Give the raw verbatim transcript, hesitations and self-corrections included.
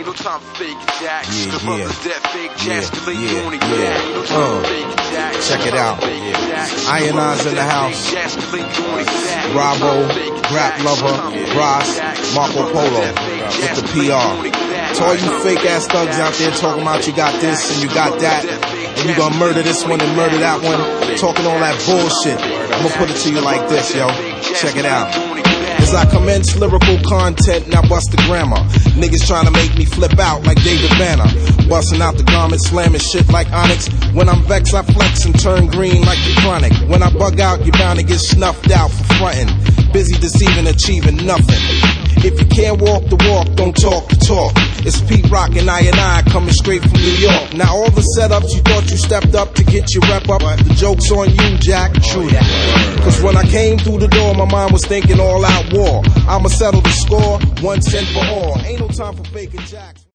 Ain't no time for fake jacks. Yeah, The yeah. brothers that fake jacks, Yeah, they yeah, on it, yeah. yeah. Ain't no time Uh, for fake jacks. check it out. Ionized in the house. Bravo, Rap Lover, Ross, Marco Polo with the P R. To all you fake ass thugs out there talking about you got this and you got that, and you gonna murder this one and murder that one, talking all that bullshit. I'm gonna put it to you like this, yo. Check it out. As I commence lyrical content, now bust the grammar. Niggas trying to make me flip out like David Banner. Busting out the garment, slamming shit like Onyx. When I'm vexed, I flex and turn green like the chronic. When I bug out, you're bound to get snuffed out for frontin'. Busy deceiving, achieving nothing. If you can't walk the walk, don't talk the talk. It's Pete Rock and I and I coming straight from New York. Now all the setups you thought you stepped up to get your rep up, the joke's on you, Jack. True that. Cause when I came through the door, my mind was thinking all out war. I'ma settle the score, once and for all. Ain't no time for faking jacks.